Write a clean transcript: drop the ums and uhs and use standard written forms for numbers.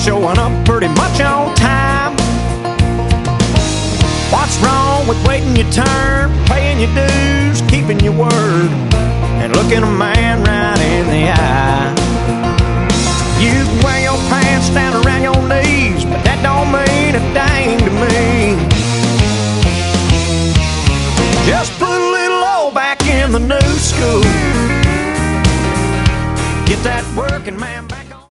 showing up pretty much on time. What's wrong with waiting your turn, paying your dues, keeping your word, and looking a man right in the eye? You can wear your pants down around your knees, but that don't mean a dang to me. Just put a little old back in the new school. Get that working man back.